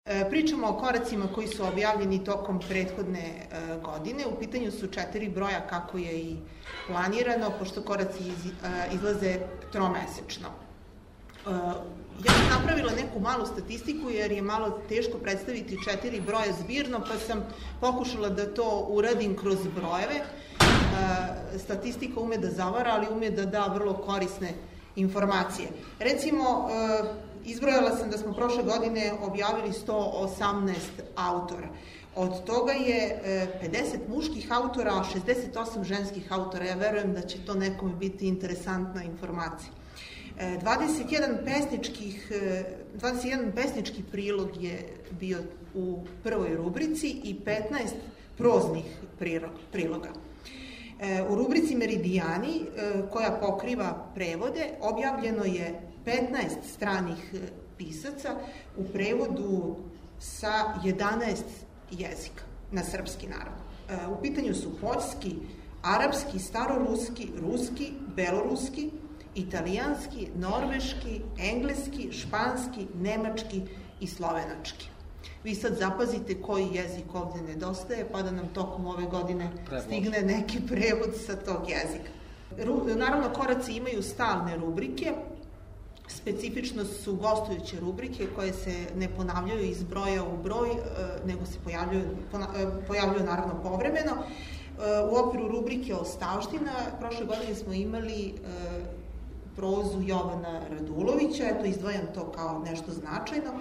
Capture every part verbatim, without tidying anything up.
Pričamo o koracima koji su objavljeni tokom prethodne godine. U pitanju su četiri broja kako je i planirano, pošto koraci izlaze tromesečno. Ja sam napravila neku malu statistiku jer je malo teško predstaviti četiri broja zbirno, pa sam pokušala da to uradim kroz brojeve. Statistika ume da zavara, ali ume da da vrlo korisne informacije. Recimo, izbrojala sam da smo prošle godine objavili sto osamnaest autora. Od toga je pedeset muških autora, a šezdeset osam ženskih autora. Ja verujem da će to nekome biti interesantna informacija. dvadeset jedan pesničkih, dvadeset jedan pesnički prilog je bio u prvoj rubrici i petnaest proznih priloga. U rubrici Meridijani, koja pokriva prevode, objavljeno je petnaest stranih pisaca u prevodu sa jedanaest jezika, na srpski naravno. U pitanju su poljski, arapski, staroruski, ruski, beloruski, italijanski, norveški, engleski, španski, nemački i slovenački. Vi sad zapazite koji jezik ovde nedostaje, pa da nam tokom ove godine stigne neki prevod sa tog jezika. Naravno, koraci imaju stalne rubrike, specifično su gostujuće rubrike koje se ne ponavljaju iz broja u broj, nego se pojavljuju, pojavljuju naravno povremeno. U okviru rubrike Ostavština prošle godine smo imali prozu Jovana Radulovića, eto izdvajam to kao nešto značajno.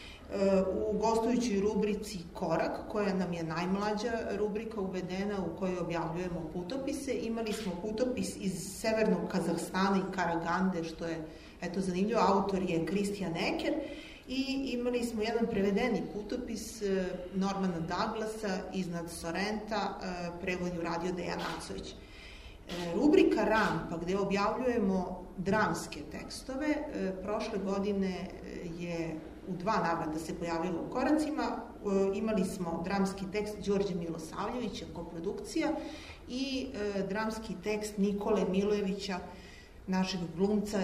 U gostujućoj rubrici Korak, koja nam je najmlađa rubrika uvedena u kojoj objavljujemo putopise, imali smo putopis iz severnog Kazahstana i Karagande, što je eto zanimljivo, autor je Kristijan Eker, i imali smo jedan prevedeni putopis Normana Douglasa iznad Sorenta, prevod je uradio Dejan Acović. Rubrika Rampa, gde objavljujemo dramske tekstove, prošle godine je u dva navrata se pojavilo u koracima. Imali smo dramski tekst Đorđe Milosavljevića, koprodukcija, i dramski tekst Nikole Milojevića, našeg glumca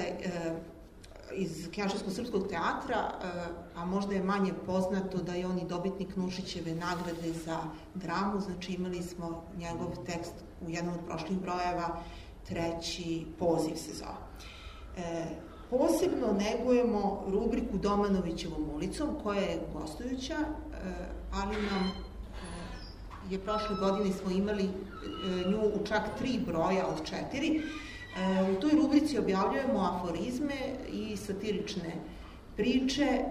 iz Knjaževsko-srpskog teatra, a možda je manje poznato da je on i dobitnik Nušićeve nagrade za dramu, znači imali smo njegov tekst u jednom od prošlih brojeva, Treći poziv se zove. Posebno negujemo rubriku Domanovićevom ulicom, koja je gostujuća, ali nam je prošle godine smo imali nju u čak tri broja od četiri. U toj rubrici objavljujemo aforizme i satirične priče.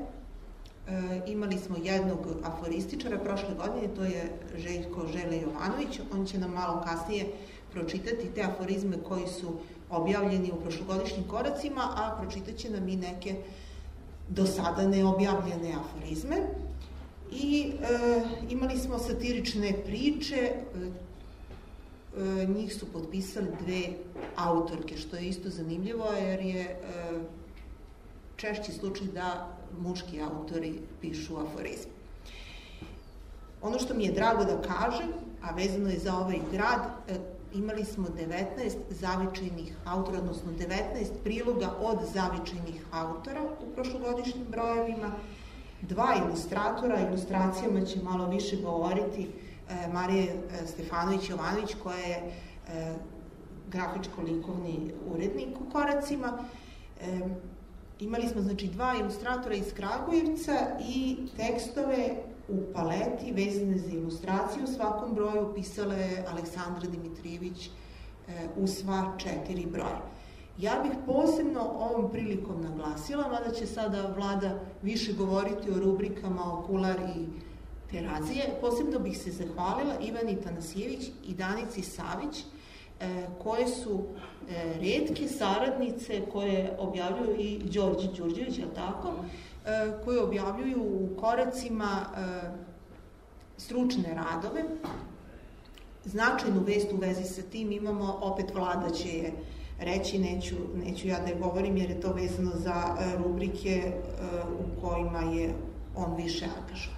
Imali smo jednog aforističara prošle godine, to je Željko Žele Jovanović. On će nam malo kasnije pročitati te aforizme koji su objavljeni u prošlogodišnjim koracima, a pročitat će nam i neke do sada neobjavljene aforizme. I e, imali smo satirične priče, e, njih su potpisali dve autorke, što je isto zanimljivo, jer je e, češći slučaj da muški autori pišu aforizme. Ono što mi je drago da kažem, a vezano je za ovaj grad, e, imali smo devetnaest zavičajnih autora, odnosno devetnaest priloga od zavičajnih autora u prošlogodišnjim brojevima, dva ilustratora, ilustracijama će malo više govoriti Marija Stefanović-Jovanović, koja je grafičko-likovni urednik u koracima. Imali smo znači dva ilustratora iz Kragujevca i tekstove u paleti vezane za ilustraciju. U svakom broju pisala je Aleksandra Dimitrijević u sva četiri broja. Ja bih posebno ovom prilikom naglasila, mada će sada Vlada više govoriti o rubrikama Okular i Terazije, posebno bih se zahvalila Ivani Tanasijević i Danici Savić, koje su retke saradnice koje objavljuju, i Đorđe Đurđević, je li tako, koje objavljuju u koracima stručne radove. Značajnu vest u vezi sa tim imamo, opet Vlada će je reći, neću, neću ja da je govorim jer je to vezano za rubrike u kojima je on više angažovan.